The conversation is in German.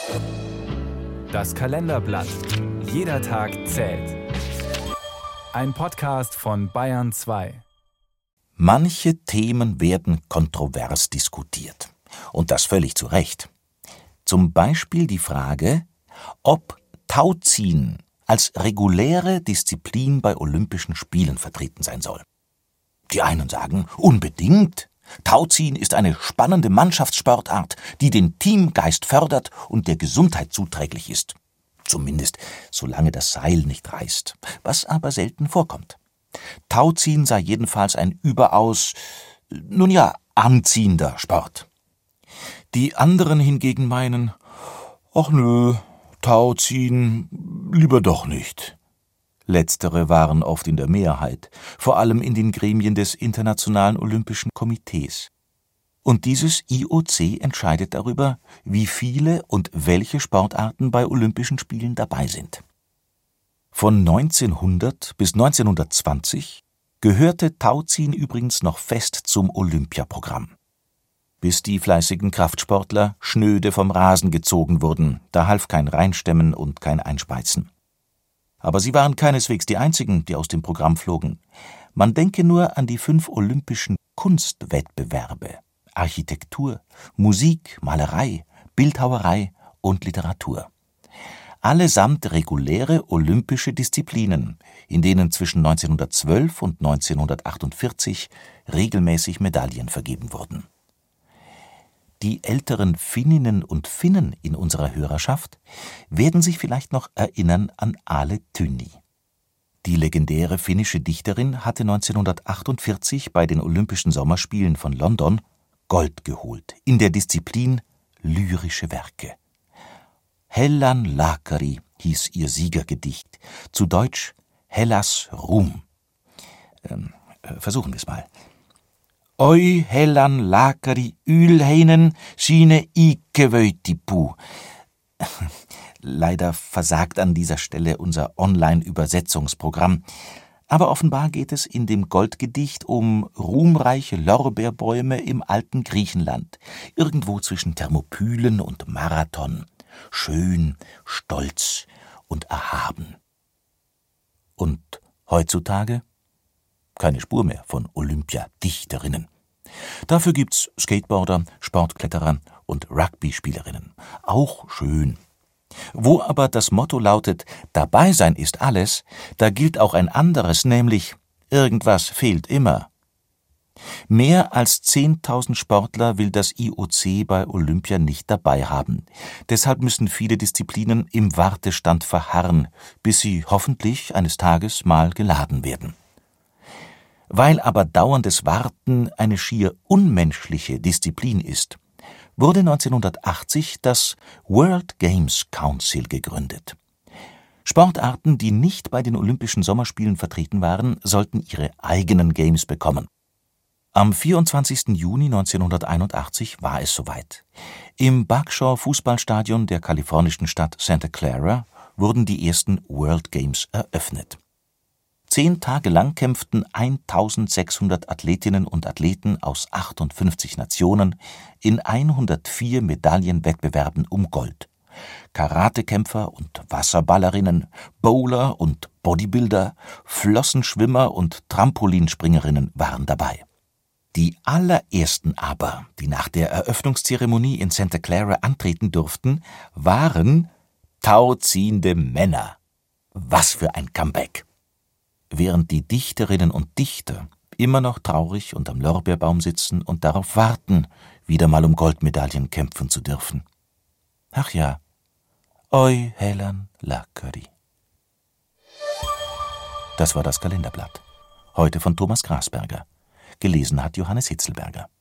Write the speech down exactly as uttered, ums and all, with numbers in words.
Das Kalenderblatt. Jeder Tag zählt. Ein Podcast von Bayern zwei. Manche Themen werden kontrovers diskutiert. Und das völlig zu Recht. Zum Beispiel die Frage, ob Tauziehen als reguläre Disziplin bei Olympischen Spielen vertreten sein soll. Die einen sagen, unbedingt. Tauziehen ist eine spannende Mannschaftssportart, die den Teamgeist fördert und der Gesundheit zuträglich ist. Zumindest solange das Seil nicht reißt, was aber selten vorkommt. Tauziehen sei jedenfalls ein überaus, nun ja, anziehender Sport. Die anderen hingegen meinen, ach nö, Tauziehen lieber doch nicht. Letztere waren oft in der Mehrheit, vor allem in den Gremien des Internationalen Olympischen Komitees. Und dieses I O C entscheidet darüber, wie viele und welche Sportarten bei Olympischen Spielen dabei sind. Von neunzehnhundert bis neunzehnhundertzwanzig gehörte Tauziehen übrigens noch fest zum Olympiaprogramm. Bis die fleißigen Kraftsportler schnöde vom Rasen gezogen wurden, da half kein Reinstemmen und kein Einspeizen. Aber sie waren keineswegs die einzigen, die aus dem Programm flogen. Man denke nur an die fünf olympischen Kunstwettbewerbe: Architektur, Musik, Malerei, Bildhauerei und Literatur. Allesamt reguläre olympische Disziplinen, in denen zwischen neunzehnhundertzwölf und neunzehnhundertachtundvierzig regelmäßig Medaillen vergeben wurden. Die älteren Finninnen und Finnen in unserer Hörerschaft werden sich vielleicht noch erinnern an Ale Tynni. Die legendäre finnische Dichterin hatte neunzehnhundertachtundvierzig bei den Olympischen Sommerspielen von London Gold geholt in der Disziplin lyrische Werke. Hellan Laakari hieß ihr Siegergedicht, zu Deutsch Hellas Ruhm. Ähm, versuchen wir es mal. Oi Hellan Laakari ylhäinen sine ikkevöitipu. Leider versagt an dieser Stelle unser Online-Übersetzungsprogramm. Aber offenbar geht es in dem Goldgedicht um ruhmreiche Lorbeerbäume im alten Griechenland, irgendwo zwischen Thermopylen und Marathon. Schön, stolz und erhaben. Und heutzutage? Keine Spur mehr von Olympiadichterinnen. Dafür gibt's Skateboarder, Sportkletterer und Rugby-Spielerinnen. Auch schön. Wo aber das Motto lautet, dabei sein ist alles, da gilt auch ein anderes, nämlich irgendwas fehlt immer. Mehr als zehntausend Sportler will das I O C bei Olympia nicht dabei haben. Deshalb müssen viele Disziplinen im Wartestand verharren, bis sie hoffentlich eines Tages mal geladen werden. Weil aber dauerndes Warten eine schier unmenschliche Disziplin ist, wurde neunzehnhundertachtzig das World Games Council gegründet. Sportarten, die nicht bei den Olympischen Sommerspielen vertreten waren, sollten ihre eigenen Games bekommen. Am vierundzwanzigsten Juni neunzehnhunderteinundachtzig war es soweit. Im Buckshaw-Fußballstadion der kalifornischen Stadt Santa Clara wurden die ersten World Games eröffnet. Zehn Tage lang kämpften eintausendsechshundert Athletinnen und Athleten aus achtundfünfzig Nationen in hundertvier Medaillenwettbewerben um Gold. Karatekämpfer und Wasserballerinnen, Bowler und Bodybuilder, Flossenschwimmer und Trampolinspringerinnen waren dabei. Die allerersten aber, die nach der Eröffnungszeremonie in Santa Clara antreten durften, waren tauziehende Männer. Was für ein Comeback! Während die Dichterinnen und Dichter immer noch traurig unterm Lorbeerbaum sitzen und darauf warten, wieder mal um Goldmedaillen kämpfen zu dürfen. Ach ja, oi Hellan Laakari. Das war das Kalenderblatt. Heute von Thomas Grasberger. Gelesen hat Johannes Hitzelberger.